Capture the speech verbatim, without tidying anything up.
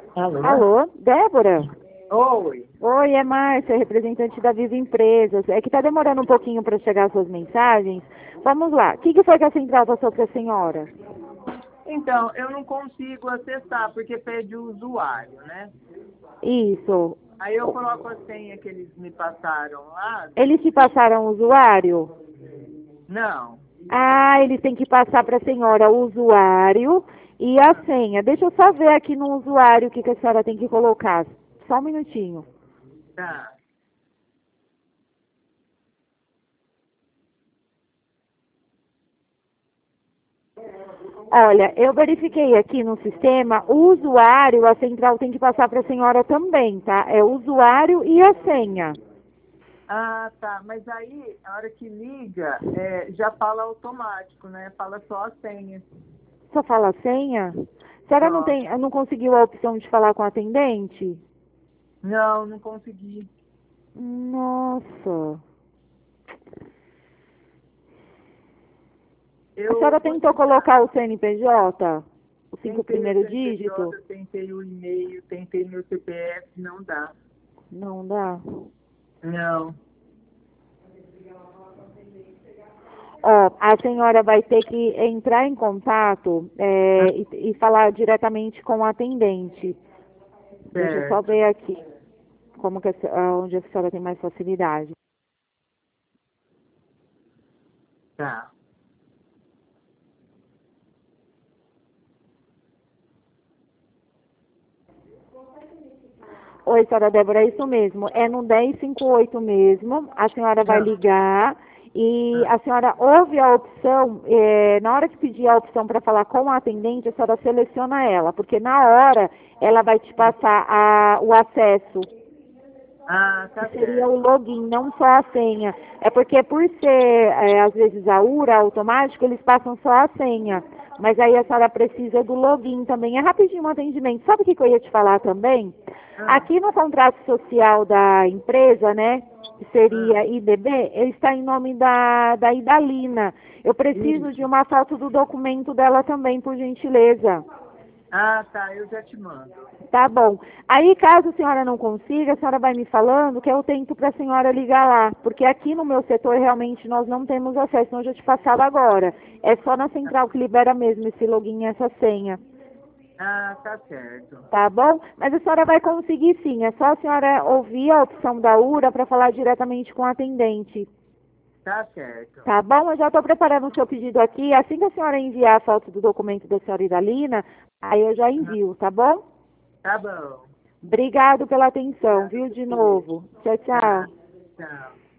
Alô? Alô, Débora? Oi. Oi, é Márcia, representante da Viva Empresas. É que está demorando um pouquinho para chegar as suas mensagens. Vamos lá. O que, que foi que a central passou para a senhora? Então, eu não consigo acessar porque pede o usuário, né? Isso. Aí eu coloco a senha que eles me passaram lá. Eles te passaram o usuário? Não. Ah, eles têm que passar para a senhora o usuário e a Ah, senha. Deixa eu só ver aqui no usuário o que, que a senhora tem que colocar. Só um minutinho. tá. Olha, eu verifiquei aqui no sistema, o usuário, a central tem que passar para a senhora também, tá? É o usuário e a senha. Ah, tá. Mas aí, a hora que liga, é, já fala automático, né? Fala só a senha. Só fala a senha? A senhora não Só. tem, não conseguiu a opção de falar com o atendente? Não, não consegui. Nossa. A Eu senhora tentou consegui. colocar o C N P J? Os cinco Tentei o primeiros C N P dígitos? J, tentei o e-mail, tentei meu C P F, não dá. Não dá. Não. Ó, a senhora vai ter que entrar em contato é, Ah, e, e falar diretamente com o atendente. Deixa eu só certo. ver aqui como que a, se- onde a senhora tem mais facilidade. Tá. Oi, senhora Débora, é isso mesmo. É no dez cinquenta e oito mesmo. A senhora vai Não. ligar e Ah, a senhora ouve a opção. É, na hora que pedir a opção para falar com a atendente, a senhora seleciona ela, porque na hora ela vai te passar a- o acesso, ah, que tá seria o certo. login, não só a senha. É porque por ser, é, às vezes, a URA automático, eles passam só a senha. Mas aí a senhora precisa do login também. É rapidinho um atendimento. Sabe o que que eu ia te falar também? Ah, Aqui no contrato social da empresa, né, que ah, seria I D B, ele está em nome da, da Idalina. Eu preciso de isso. uma foto do documento dela também, por gentileza. Ah, tá, eu já te mando. Tá bom. Aí, caso a senhora não consiga, a senhora vai me falando que eu tento para a senhora ligar lá. Porque aqui no meu setor, realmente, nós não temos acesso. Então, eu já te passava agora. É só na central que libera mesmo esse login e essa senha. Ah, tá certo. Tá bom? Mas a senhora vai conseguir sim. É só a senhora ouvir a opção da URA para falar diretamente com o atendente. Tá certo. Tá bom? Eu já estou preparando o seu pedido aqui. Assim que a senhora enviar a foto do documento da senhora Idalina, aí eu já Ah, envio, tá bom? tá bom. Obrigado pela atenção, Obrigado a viu, de você. novo. Tchau, Tá, tchau. tchau.